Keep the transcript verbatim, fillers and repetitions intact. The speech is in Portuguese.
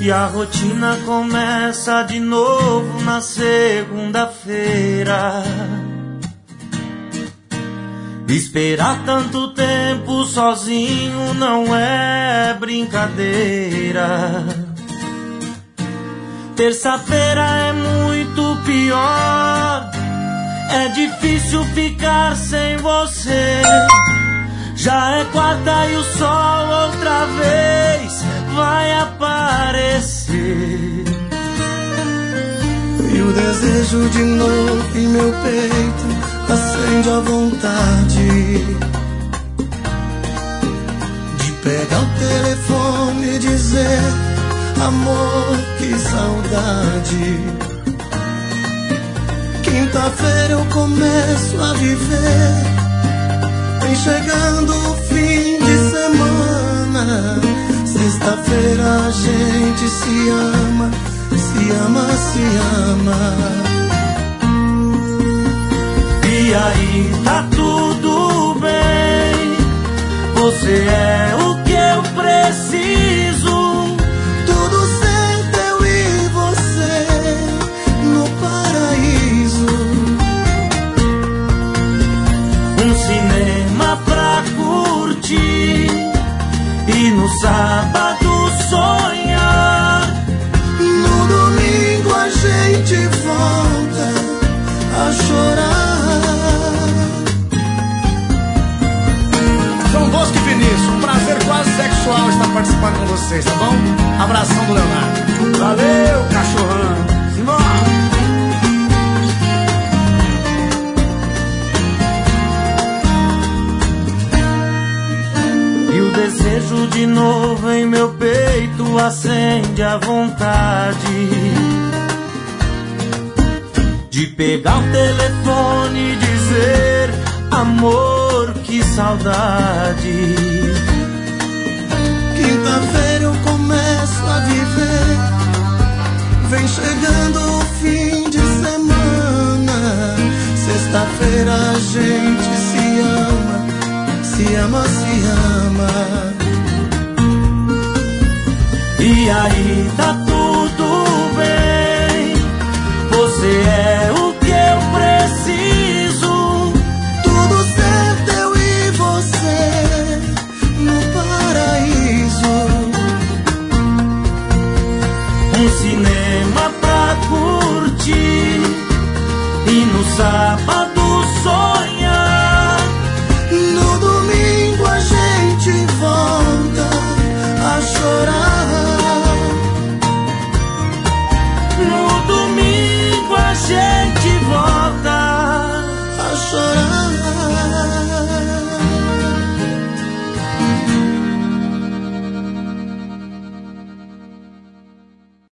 E a rotina começa de novo na segunda-feira. Esperar tanto tempo sozinho não é brincadeira. Terça-feira é muito pior. É difícil ficar sem você. Já é quarta e o sol outra vez vai aparecer. E o desejo de novo em meu peito acende a vontade de pegar o telefone e dizer: amor, que saudade. Quinta-feira eu começo a viver, vem chegando o fim de semana. Sexta-feira a gente se ama, se ama, se ama. E aí, tá tudo bem? Você é o que eu preciso. Tudo certo, eu e você no paraíso. Um cinema pra curtir e no sábado sonhar. No domingo a gente volta a chorar. João Bosco e Vinícius, um prazer quase sexual estar participando com vocês, tá bom? Abração do Leonardo. Valeu, cachorrão. Simbora. E o desejo de novo em meu peito acende a vontade de pegar o telefone e dizer: amor, que saudade. Quinta-feira eu começo a viver, vem chegando o fim de semana. Sexta-feira a gente se ama, se ama, se ama. E aí, tá tudo bem? Você é